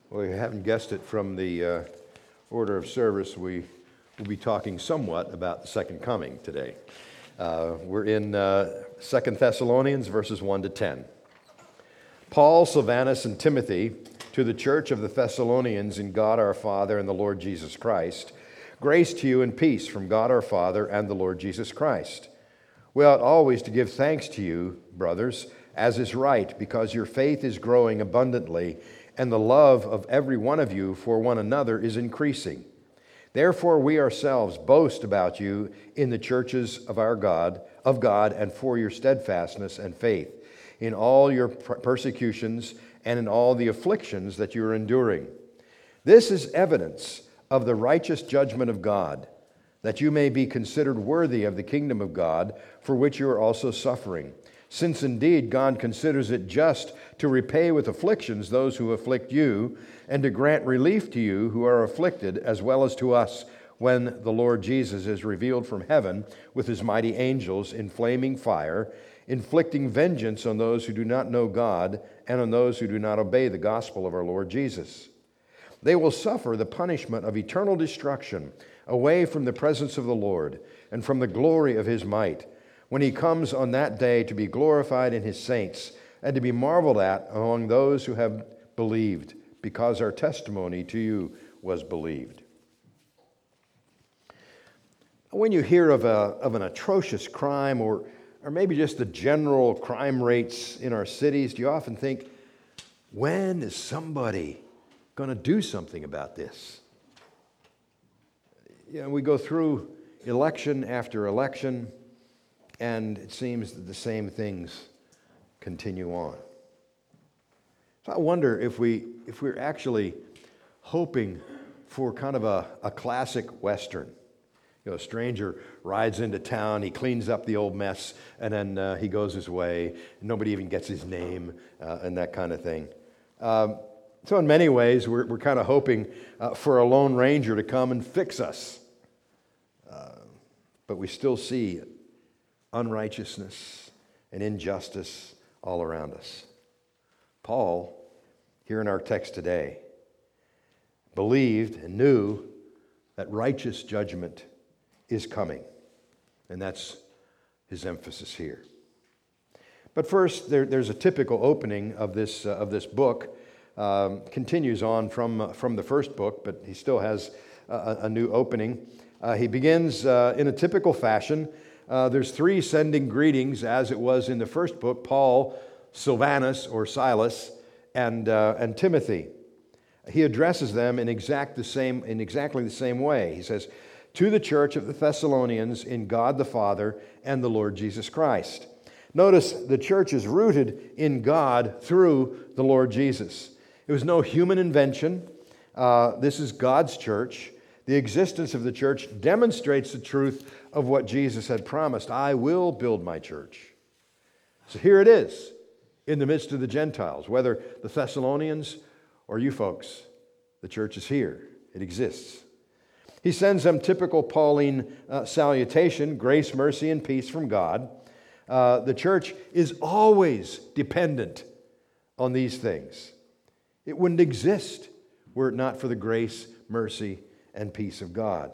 Well, you haven't guessed it from the order of service. We will be talking somewhat about the second coming today. We're in 2 Thessalonians verses 1 to 10. Paul, Silvanus, and Timothy, to the church of the Thessalonians in God our Father and the Lord Jesus Christ, grace to you and peace from God our Father and the Lord Jesus Christ. We ought always to give thanks to you, brothers, as is right, because your faith is growing abundantly, and the love of every one of you for one another is increasing. Therefore we ourselves boast about you in the churches of God, and for your steadfastness and faith, in all your persecutions and in all the afflictions that you are enduring. This is evidence of the righteous judgment of God, that you may be considered worthy of the kingdom of God, for which you are also suffering. Since indeed God considers it just to repay with afflictions those who afflict you, and to grant relief to you who are afflicted, as well as to us, when the Lord Jesus is revealed from heaven with his mighty angels in flaming fire, inflicting vengeance on those who do not know God and on those who do not obey the gospel of our Lord Jesus. They will suffer the punishment of eternal destruction away from the presence of the Lord and from the glory of his might, when he comes on that day to be glorified in his saints and to be marveled at among those who have believed, because our testimony to you was believed. When you hear of an atrocious crime or maybe just the general crime rates in our cities, do you often think, when is somebody going to do something about this? You know, we go through election after election, and it seems that the same things continue on. So I wonder if we're actually hoping for kind of a classic Western. You know, a stranger rides into town, he cleans up the old mess, and then he goes his way. Nobody even gets his name, and that kind of thing. So in many ways, we're kind of hoping for a Lone Ranger to come and fix us. But we still see unrighteousness and injustice all around us. Paul, here in our text today, believed and knew that righteous judgment is coming. And that's his emphasis here. But first, there's a typical opening of this book. Continues on from the first book, but he still has a new opening. He begins in a typical fashion. There's three sending greetings, as it was in the first book: Paul, Silvanus or Silas, and Timothy. He addresses them in exactly the same way. He says, "To the church of the Thessalonians in God the Father and the Lord Jesus Christ." Notice the church is rooted in God through the Lord Jesus. It was no human invention. This is God's church. The existence of the church demonstrates the truth of what Jesus had promised. I will build my church. So here it is in the midst of the Gentiles, whether the Thessalonians or you folks. The church is here. It exists. He sends them typical Pauline salutation: grace, mercy, and peace from God. The church is always dependent on these things. It wouldn't exist were it not for the grace, mercy, and peace of God.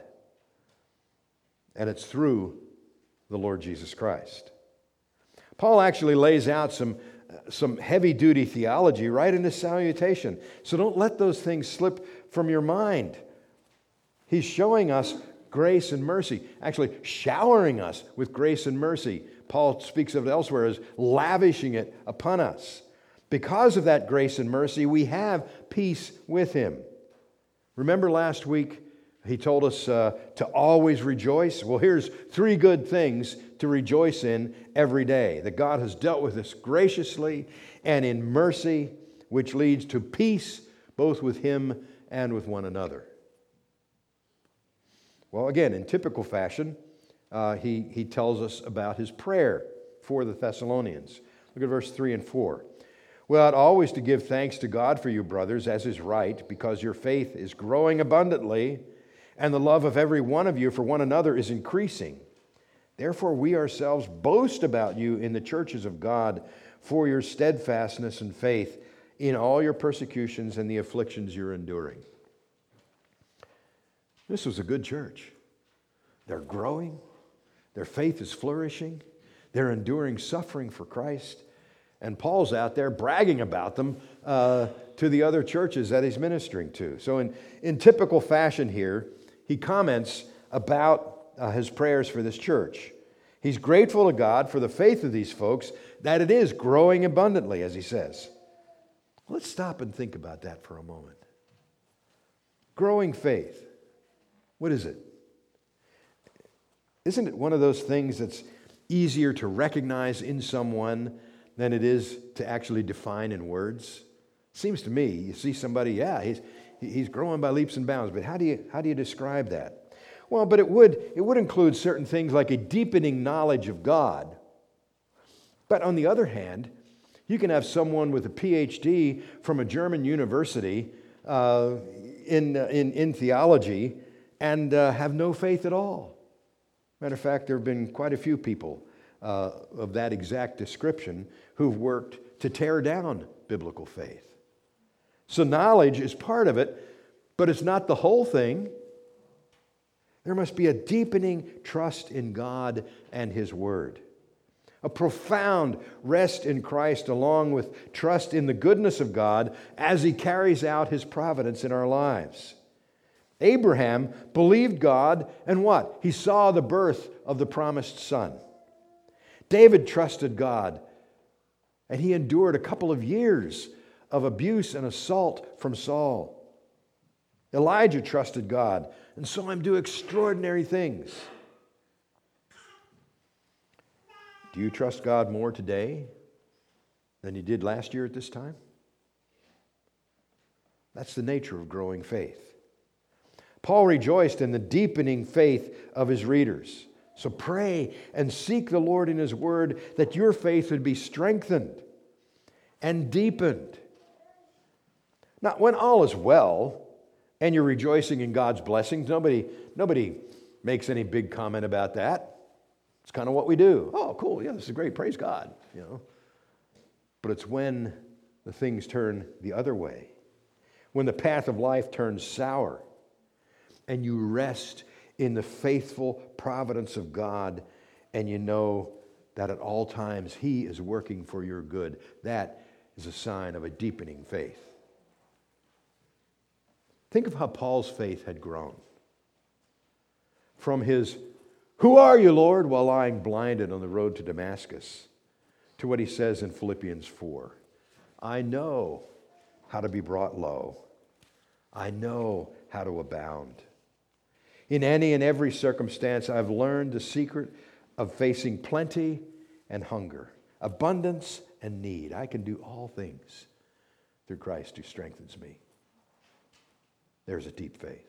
And it's through the Lord Jesus Christ. Paul actually lays out some heavy-duty theology right in his salutation. So don't let those things slip from your mind. He's showing us grace and mercy, actually showering us with grace and mercy. Paul speaks of it elsewhere as lavishing it upon us. Because of that grace and mercy, we have peace with him. Remember last week, he told us to always rejoice. Well, here's three good things to rejoice in every day: that God has dealt with us graciously and in mercy, which leads to peace both with him and with one another. Well, again, in typical fashion, he tells us about his prayer for the Thessalonians. Look at verse 3 and 4. "We ought always to give thanks to God for you, brothers, as is right, because your faith is growing abundantly, and the love of every one of you for one another is increasing. Therefore we ourselves boast about you in the churches of God for your steadfastness and faith, in all your persecutions and the afflictions you're enduring. This was a good church. They're growing. Their faith is flourishing. They're enduring suffering for Christ. And Paul's out there bragging about them to the other churches that he's ministering to. So in typical fashion here, he comments about his prayers for this church. He's grateful to God for the faith of these folks, that it is growing abundantly, as he says. Let's stop and think about that for a moment. Growing faith. What is it? Isn't it one of those things that's easier to recognize in someone than it is to actually define in words? Seems to me, you see somebody, he's growing by leaps and bounds, but how do you describe that? Well, but it would include certain things like a deepening knowledge of God. But on the other hand, you can have someone with a PhD from a German university in theology and have no faith at all. Matter of fact, there have been quite a few people of that exact description who've worked to tear down biblical faith. So knowledge is part of it, but it's not the whole thing. There must be a deepening trust in God and His Word. A profound rest in Christ along with trust in the goodness of God as He carries out His providence in our lives. Abraham believed God, and what? He saw the birth of the promised son. David trusted God, and he endured a couple of years of abuse and assault from Saul. Elijah trusted God and saw him do extraordinary things. Do you trust God more today than you did last year at this time? That's the nature of growing faith. Paul rejoiced in the deepening faith of his readers. So pray and seek the Lord in His Word that your faith would be strengthened and deepened. Now, when all is well and you're rejoicing in God's blessings, nobody makes any big comment about that. It's kind of what we do. Oh, cool, yeah, this is great, praise God, But it's when the things turn the other way, when the path of life turns sour, and you rest in the faithful providence of God, and you know that at all times He is working for your good. That is a sign of a deepening faith. Think of how Paul's faith had grown. From his, "Who are you, Lord?" while lying blinded on the road to Damascus, to what he says in Philippians 4. "I know how to be brought low. I know how to abound. In any and every circumstance, I've learned the secret of facing plenty and hunger, abundance and need. I can do all things through Christ who strengthens me." There's a deep faith.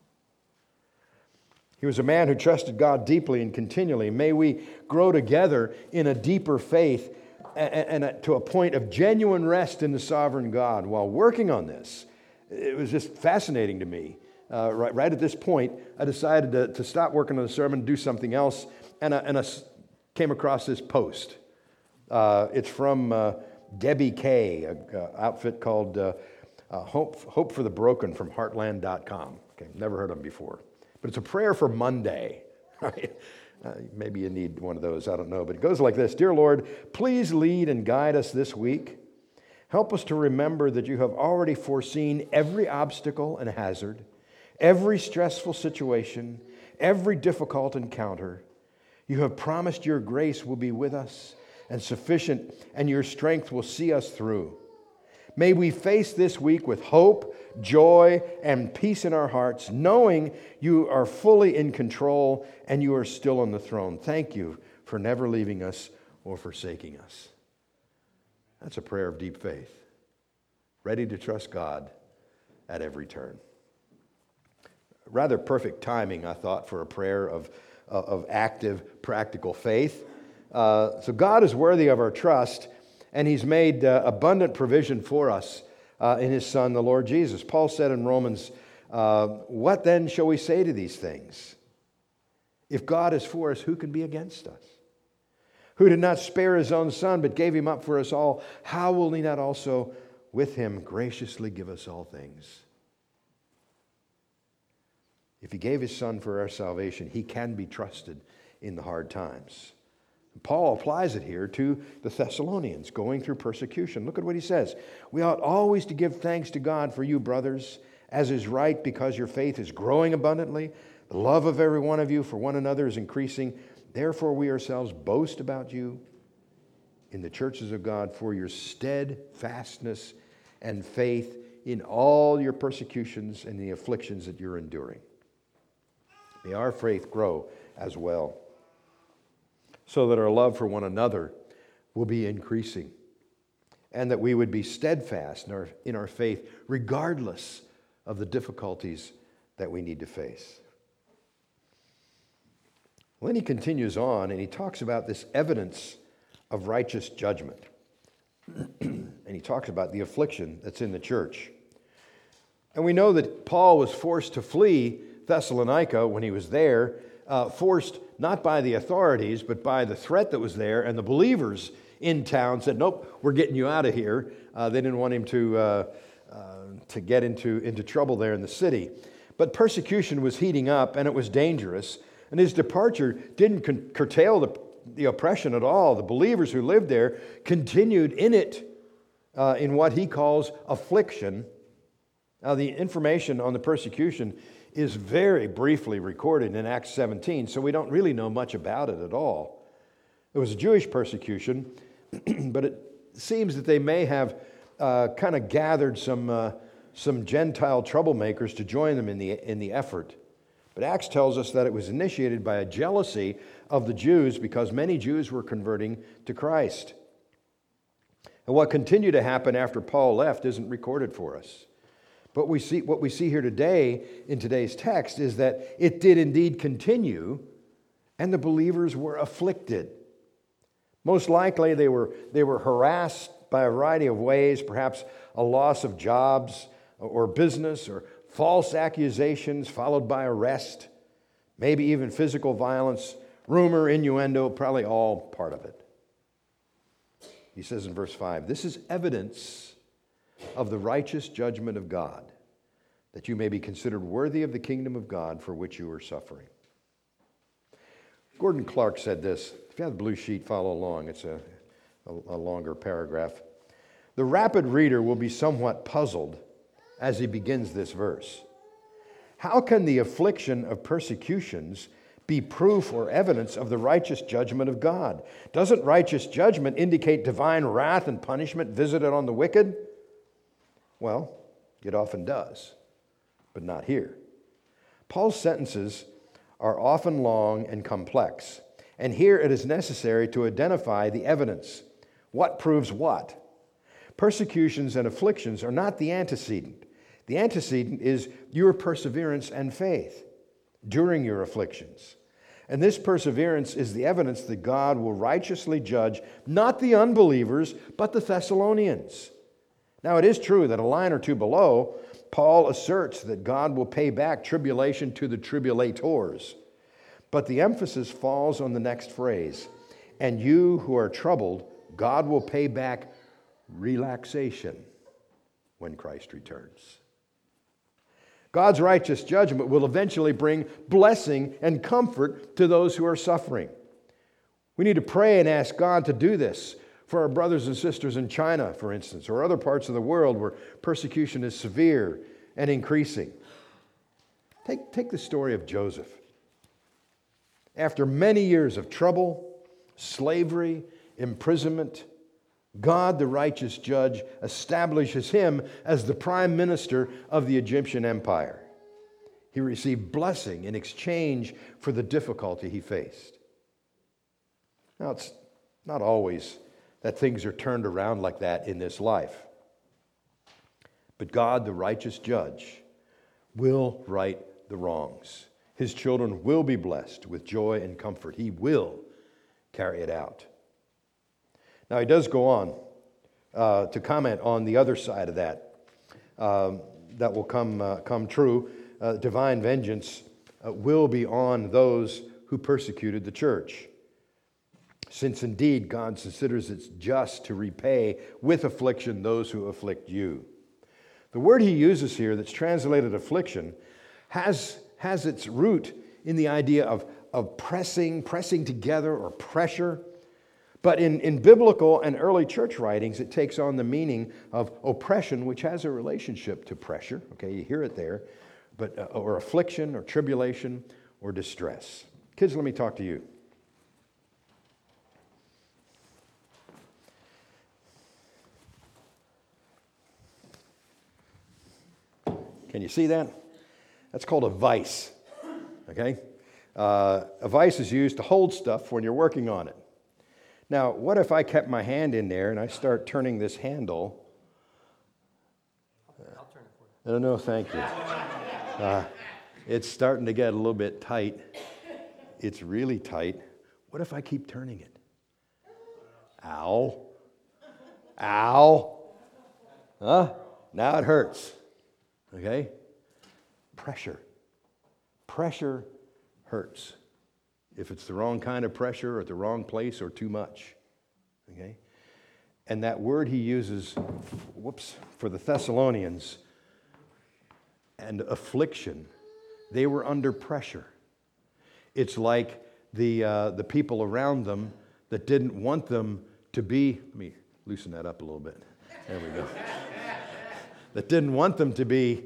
He was a man who trusted God deeply and continually. May we grow together in a deeper faith and to a point of genuine rest in the sovereign God. While working on this, it was just fascinating to me. Right at this point, I decided to stop working on the sermon, do something else, and I came across this post. It's from Debbie Kay, an outfit called Hope for the Broken from Heartland.com. Okay, never heard of them before. But it's a prayer for Monday. Right? Maybe you need one of those, I don't know. But it goes like this: "Dear Lord, please lead and guide us this week. Help us to remember that you have already foreseen every obstacle and hazard, every stressful situation, every difficult encounter. You have promised your grace will be with us and sufficient, and your strength will see us through. May we face this week with hope, joy, and peace in our hearts, knowing you are fully in control and you are still on the throne. Thank you for never leaving us or forsaking us." That's a prayer of deep faith, ready to trust God at every turn. Rather perfect timing, I thought, for a prayer of active, practical faith. So God is worthy of our trust, and He's made abundant provision for us in His Son, the Lord Jesus. Paul said in Romans, "What then shall we say to these things? If God is for us, who can be against us? Who did not spare His own Son, but gave Him up for us all, how will He not also with him graciously give us all things. If he gave his Son for our salvation, he can be trusted in the hard times. Paul applies it here to the Thessalonians going through persecution. Look at what he says. We ought always to give thanks to God for you, brothers, as is right, because your faith is growing abundantly. The love of every one of you for one another is increasing. Therefore, we ourselves boast about you in the churches of God for your steadfastness and faith in all your persecutions and the afflictions that you're enduring. May our faith grow as well, so that our love for one another will be increasing, and that we would be steadfast in our faith regardless of the difficulties that we need to face. Well, then he continues on and he talks about this evidence of righteous judgment. And he talks about the affliction that's in the church. And we know that Paul was forced to flee Thessalonica when he was there, forced not by the authorities, but by the threat that was there, and the believers in town said, nope, we're getting you out of here. They didn't want him to get into trouble there in the city. But persecution was heating up, and it was dangerous, and his departure didn't curtail the oppression at all. The believers who lived there continued in it, in what he calls affliction. Now, the information on the persecution is very briefly recorded in Acts 17, so we don't really know much about it at all. It was a Jewish persecution, but it seems that they may have kind of gathered some Gentile troublemakers to join them in the effort. But Acts tells us that it was initiated by a jealousy of the Jews because many Jews were converting to Christ. And what continued to happen after Paul left isn't recorded for us. But what we see here today in today's text is that it did indeed continue, and the believers were afflicted. Most likely they were harassed by a variety of ways, perhaps a loss of jobs or business, or false accusations followed by arrest, maybe even physical violence, rumor, innuendo, probably all part of it. He says in verse 5, this is evidence of the righteous judgment of God, that you may be considered worthy of the kingdom of God for which you are suffering. Gordon Clark said this. If you have the blue sheet, follow along. It's a longer paragraph. The rapid reader will be somewhat puzzled as he begins this verse. How can the affliction of persecutions be proof or evidence of the righteous judgment of God? Doesn't righteous judgment indicate divine wrath and punishment visited on the wicked? Well, it often does, but not here. Paul's sentences are often long and complex, and here it is necessary to identify the evidence. What proves what? Persecutions and afflictions are not the antecedent. The antecedent is your perseverance and faith during your afflictions. And this perseverance is the evidence that God will righteously judge not the unbelievers, but the Thessalonians. Now, it is true that a line or two below, Paul asserts that God will pay back tribulation to the tribulators. But the emphasis falls on the next phrase, and you who are troubled, God will pay back relaxation when Christ returns. God's righteous judgment will eventually bring blessing and comfort to those who are suffering. We need to pray and ask God to do this for our brothers and sisters in China, for instance, or other parts of the world where persecution is severe and increasing. Take the story of Joseph. After many years of trouble, slavery, imprisonment, God, the righteous judge, establishes him as the prime minister of the Egyptian empire. He received blessing in exchange for the difficulty he faced. Now, it's not always that things are turned around like that in this life. But God, the righteous judge, will right the wrongs. His children will be blessed with joy and comfort. He will carry it out. Now, he does go on to comment on the other side of that. That will come true. Divine vengeance will be on those who persecuted the church. since indeed God considers it just to repay with affliction those who afflict you. The word he uses here that's translated affliction has its root in the idea of pressing together or pressure. But in biblical and early church writings, it takes on the meaning of oppression, which has a relationship to pressure. Okay, you hear it there, but or affliction or tribulation or distress. Kids, let me talk to you. Can you see that? That's called a vise. Okay, a vise is used to hold stuff when you're working on it. Now, what if I kept my hand in there and I start turning this handle? I'll turn it for No, you. no, thank you. It's starting to get a little bit tight. It's really tight. What if I keep turning it? Ow. Ow. Huh? Now it hurts. Okay? Pressure. Pressure hurts. If it's the wrong kind of pressure or at the wrong place or too much. Okay? And that word he uses, for the Thessalonians, and affliction, they were under pressure. It's like the people around them that didn't want them to be, let me loosen that up a little bit. There we go. That didn't want them to be,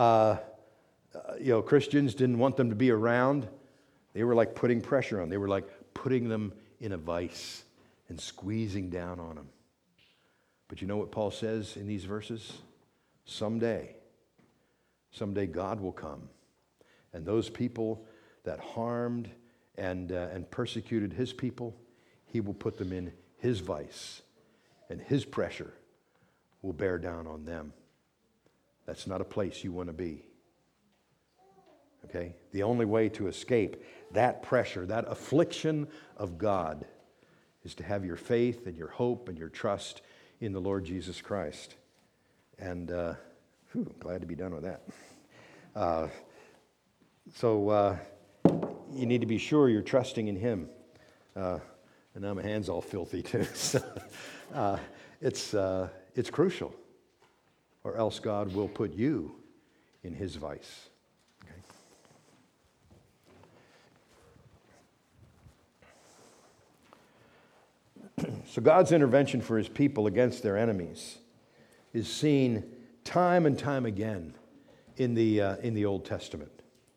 Christians didn't want them to be around. They were like putting pressure on. They were like putting them in a vise and squeezing down on them. But you know what Paul says in these verses? Someday God will come, and those people that harmed and persecuted his people, he will put them in his vise, and his pressure will bear down on them. That's not a place you want to be. Okay? The only way to escape that pressure, that affliction of God, is to have your faith and your hope and your trust in the Lord Jesus Christ. And glad to be done with that. So you need to be sure you're trusting in him. And now my hand's all filthy too. So, it's crucial, or else God will put you in his vice. So God's intervention for his people against their enemies is seen time and time again in the Old Testament.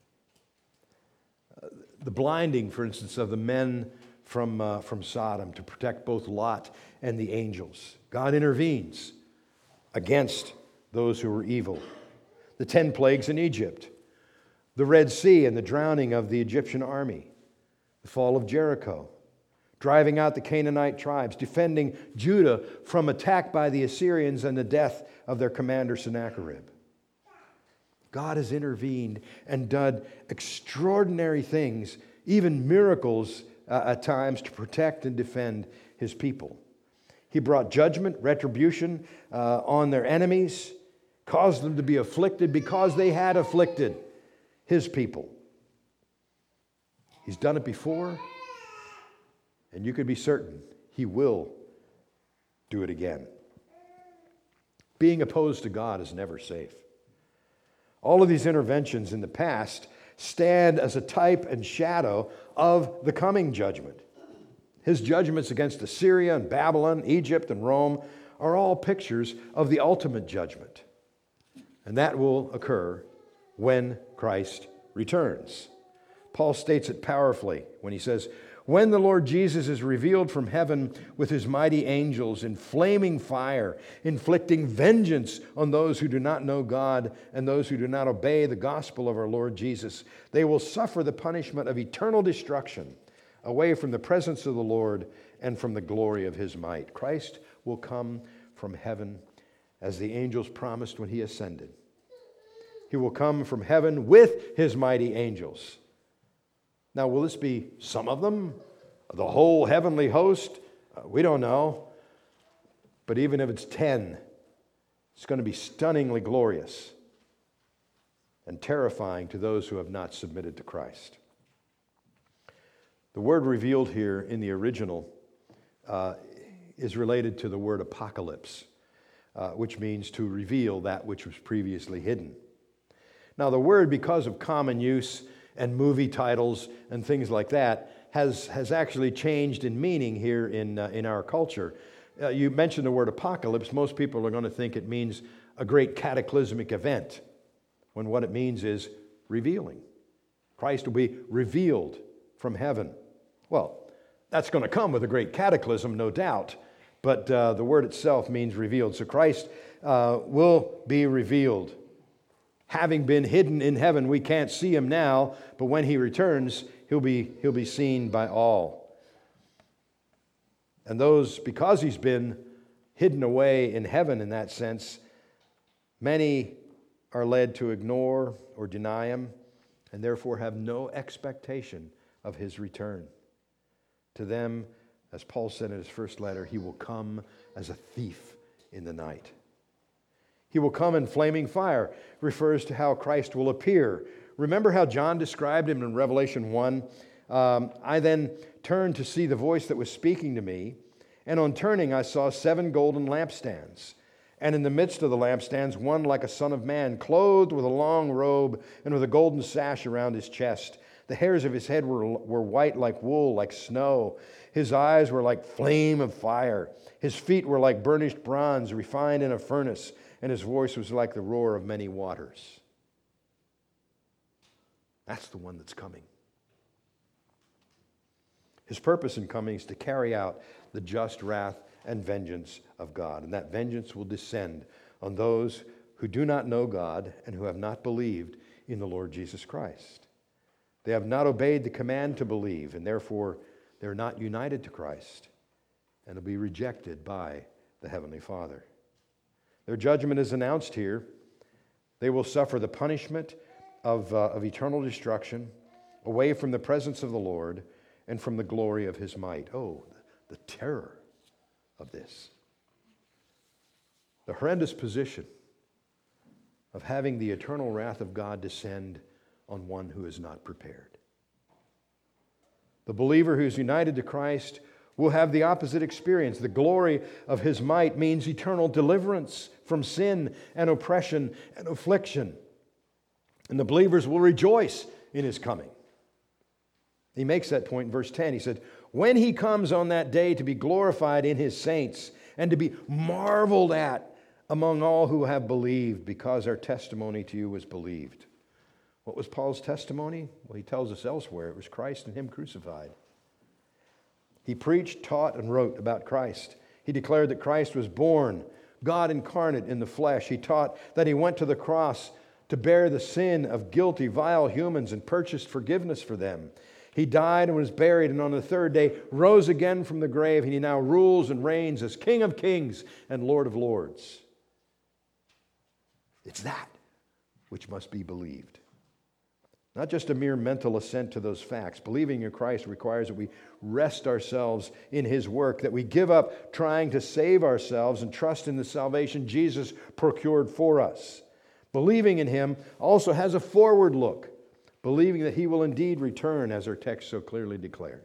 The blinding, for instance, of the men from Sodom to protect both Lot and the angels. God intervenes against those who were evil. The 10 plagues in Egypt. The Red Sea and the drowning of the Egyptian army. The fall of Jericho. Driving out the Canaanite tribes, defending Judah from attack by the Assyrians and the death of their commander Sennacherib. God has intervened and done extraordinary things, even miracles at times, to protect and defend his people. He brought judgment, retribution on their enemies, caused them to be afflicted because they had afflicted his people. He's done it before. And you can be certain he will do it again. Being opposed to God is never safe. All of these interventions in the past stand as a type and shadow of the coming judgment. His judgments against Assyria and Babylon, Egypt and Rome are all pictures of the ultimate judgment. And that will occur when Christ returns. Paul states it powerfully when he says, when the Lord Jesus is revealed from heaven with his mighty angels in flaming fire, inflicting vengeance on those who do not know God and those who do not obey the gospel of our Lord Jesus, they will suffer the punishment of eternal destruction away from the presence of the Lord and from the glory of his might. Christ will come from heaven as the angels promised when he ascended. He will come from heaven with his mighty angels. Now, will this be some of them? The whole heavenly host? We don't know. But even if it's 10, it's going to be stunningly glorious and terrifying to those who have not submitted to Christ. The word revealed here in the original is related to the word apocalypse, which means to reveal that which was previously hidden. Now, the word, because of common use and movie titles and things like that, has actually changed in meaning here in our culture. You mentioned the word apocalypse. Most people are going to think it means a great cataclysmic event, when what it means is revealing. Christ will be revealed from heaven. Well, that's going to come with a great cataclysm, no doubt, but the word itself means revealed. So Christ will be revealed. Having been hidden in heaven, we can't see him now, but when he returns, he'll be seen by all. And those, because he's been hidden away in heaven in that sense, many are led to ignore or deny him, and therefore have no expectation of his return. To them, as Paul said in his first letter, he will come as a thief in the night. He will come in flaming fire, refers to how Christ will appear. Remember how John described him in Revelation 1? I then turned to see the voice that was speaking to me, and on turning I saw 7 golden lampstands. And in the midst of the lampstands, one like a son of man, clothed with a long robe and with a golden sash around his chest. The hairs of his head were white like wool, like snow. His eyes were like flame of fire. His feet were like burnished bronze, refined in a furnace. And his voice was like the roar of many waters. That's the one that's coming. His purpose in coming is to carry out the just wrath and vengeance of God. And that vengeance will descend on those who do not know God and who have not believed in the Lord Jesus Christ. They have not obeyed the command to believe, and therefore they're not united to Christ and will be rejected by the Heavenly Father. Their judgment is announced here. They will suffer the punishment of eternal destruction, away from the presence of the Lord and from the glory of his might. Oh, the terror of this. The horrendous position of having the eternal wrath of God descend on one who is not prepared. The believer who is united to Christ will have the opposite experience. The glory of his might means eternal deliverance from sin and oppression and affliction. And the believers will rejoice in his coming. He makes that point in verse 10. He said, when he comes on that day to be glorified in his saints and to be marveled at among all who have believed, because our testimony to you was believed. What was Paul's testimony? Well, he tells us elsewhere. It was Christ and him crucified. He preached, taught, and wrote about Christ. He declared that Christ was born, God incarnate in the flesh. He taught that he went to the cross to bear the sin of guilty, vile humans and purchased forgiveness for them. He died and was buried, and on the third day rose again from the grave, and he now rules and reigns as King of kings and Lord of lords. It's that which must be believed. Not just a mere mental assent to those facts. Believing in Christ requires that we rest ourselves in his work, that we give up trying to save ourselves and trust in the salvation Jesus procured for us. Believing in him also has a forward look, believing that he will indeed return, as our text so clearly declares.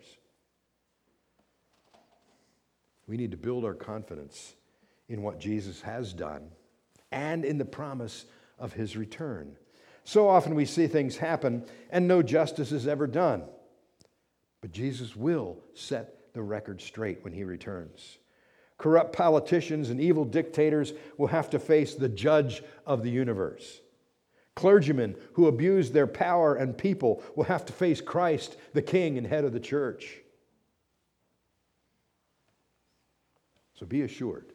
We need to build our confidence in what Jesus has done and in the promise of his return. So often we see things happen and no justice is ever done. But Jesus will set the record straight when he returns. Corrupt politicians and evil dictators will have to face the judge of the universe. Clergymen who abuse their power and people will have to face Christ, the King and head of the church. So be assured,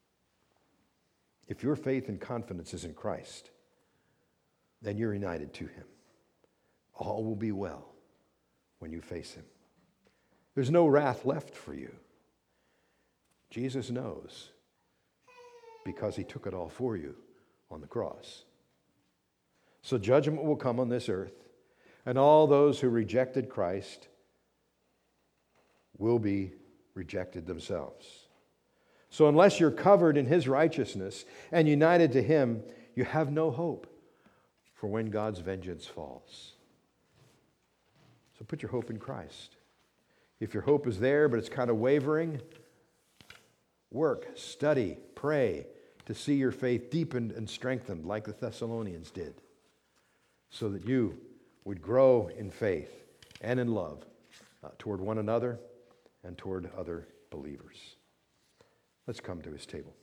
if your faith and confidence is in Christ, then you're united to him. All will be well when you face him. There's no wrath left for you. Jesus knows, because he took it all for you on the cross. So judgment will come on this earth, and all those who rejected Christ will be rejected themselves. So unless you're covered in his righteousness and united to him, you have no hope for when God's vengeance falls. So put your hope in Christ. If your hope is there, but it's kind of wavering, work, study, pray to see your faith deepened and strengthened like the Thessalonians did, so that you would grow in faith and in love toward one another and toward other believers. Let's come to his table.